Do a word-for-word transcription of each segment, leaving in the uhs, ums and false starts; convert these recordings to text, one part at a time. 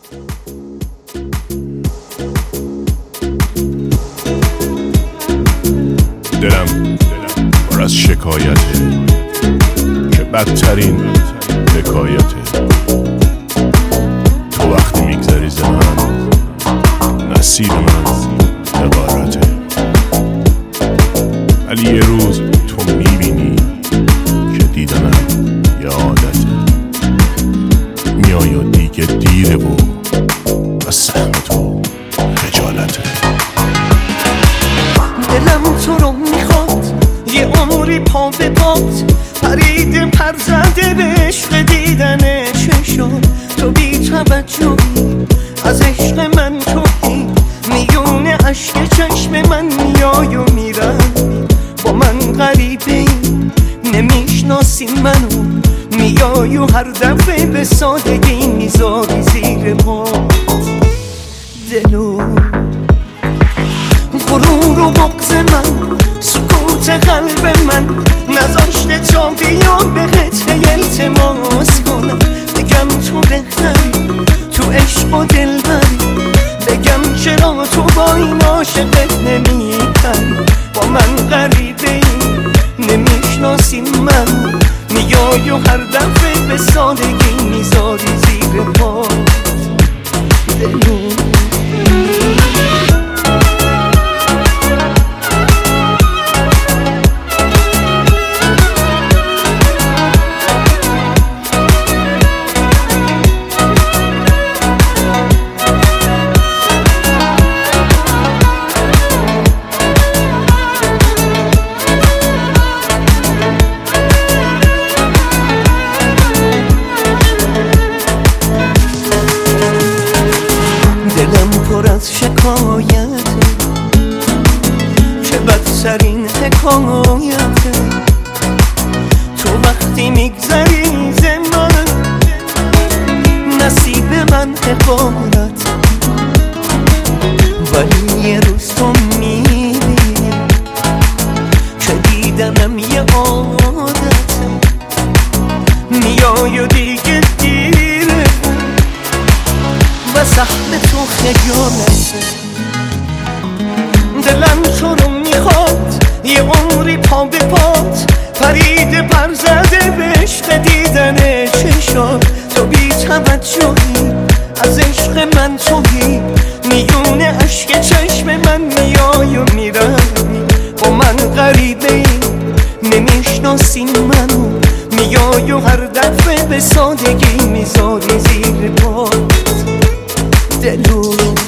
دلم پر از شکایته که بدترین حکایته. تو وقتی میگذری ز من، نصیب من حقارته. ولی یه روز تو میبینی که دیدنم یه عادته. میای و دیگه دیره و از سهم تو خجالته. دلم تو رو میخواد یه عمری پا به پات، پرید پر زده به عشق دیدن چشات. تو بی توجهی از عشق من توهی، میون عشق چشم من میای و میرمی. با من غریبه ای نمیشناسی منو، میای و هر دفعه به سادگی میذاری زیر پات. دلو غرور و بغض من، سکوت قلب من نذاشته تا بیام بهت التماس کنم. بگم تو بهتری، تو عشق و دلبری، بگم چرا تو با این عاشقت نمی‌پری. با من غریبه ای نمیشناسی من، میای و هر دفعه به سادگی میذاری زیر پات. دلو پر از شکایته که بدترین حکایته. تو وقتی میگذری ز من، نصیب من حقارت. ولی یه روز تو میبینی که دیدنم یه عادته. میای و دیگه دیره و سهم تو خجالته. دلم تو رو میخواد یه عمری پا به پات، پرید پر زده به عشق دیدن چشات. تو بی توجهی از عشق من توهی، میون عشق چشم من میای و میرمی. با من غریبه ای نمیشناسی منو، میای و هر دفعه به سادگی میذاری زیر پات. دلو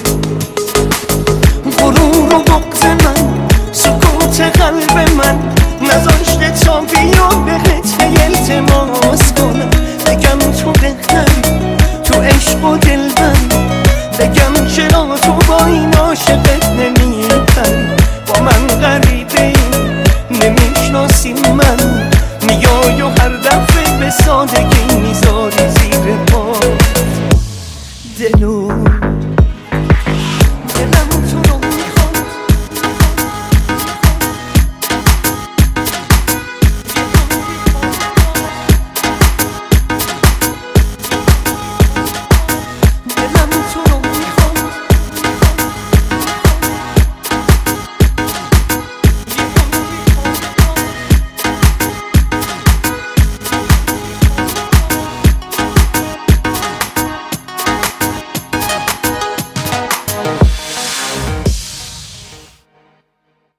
غرور و بغض من، سکوت قلب من نذاشته تا بیام بهت التماس کنم. بگم تو بهتری، تو عشق و دلبری، بگم چرا تو با این عاشقت نمی‌پری. با من غریبه ای نمیشناسی من، میای و هر دفعه به سادگی میذاری زیر پات. دلو